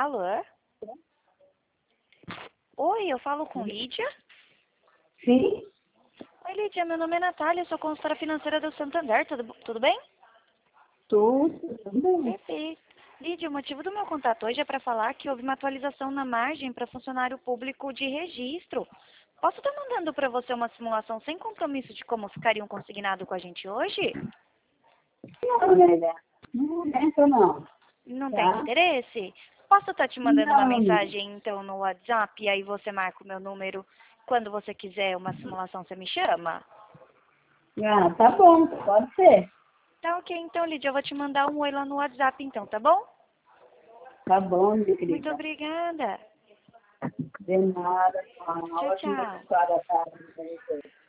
Alô? Oi, eu falo com Lídia? Sim, Oi, Lídia, meu nome é Natália, eu sou consultora financeira do Santander, tudo bem? tudo bem. Perfeito. Lídia, o motivo do meu contato hoje é para falar que houve uma atualização na margem para funcionário público de registro. Posso estar mandando para você uma simulação sem compromisso de como ficaria um consignado com a gente hoje? Não, Nélia, não entra não, Não tem tá? interesse? Posso estar te mandando uma Não, amiga. mensagem então no WhatsApp e aí você marca o meu número. Quando você quiser uma simulação, você me chama? Ah, tá bom, pode ser. Tá ok, então, Lídia, eu vou te mandar um oi lá no WhatsApp então, tá bom? Tá bom, minha Muito querida. obrigada. De nada, uma Tchau, ótima tchau. tarde para você.